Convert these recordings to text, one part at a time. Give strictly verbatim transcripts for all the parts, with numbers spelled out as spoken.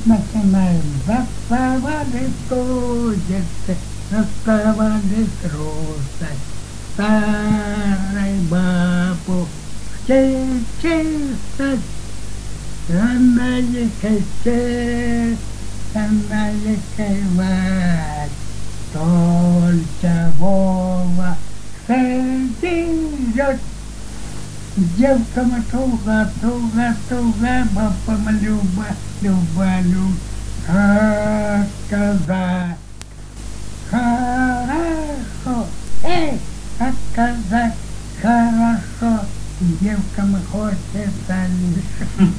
начинаем. Заставали курицы, заставали трусой, старой бабушке чистить. Она ехай сесть, она ехай мать, только Вова сидит. Девкам туго, туго, туго, бабам люба, люба, люба, как сказать. Хорошо, эй, как сказать, хорошо, девкам хочется лишь.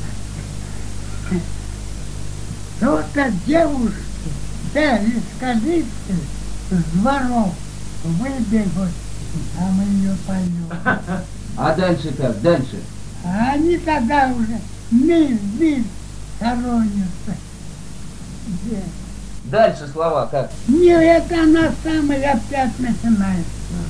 Тут-то девушки, да, из калитки, с дворов выбегут, а мы ее поем. А дальше как? Дальше? А они тогда уже миль, миль хоронятся. Где? Дальше слова как? Не, это она самая опять начинается.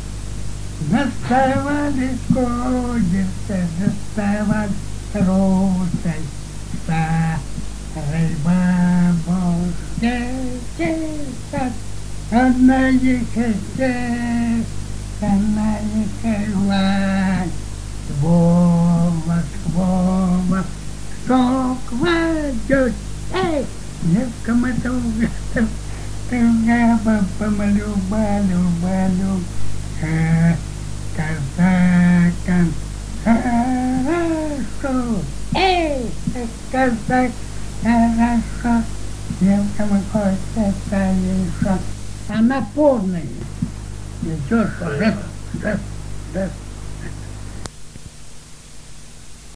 Заставали курицы, заставали трусой, старой бабушке чесать. Она ехай сесть, она ехай лать. Вова, Вова, что кладет? Эй, девкам это угадал, туга, бабам люба, люба, люба, казакам хорошо. Эй, казак, хорошо, девкам хочется еще. Она полная. Ничего, что раз, раз, раз.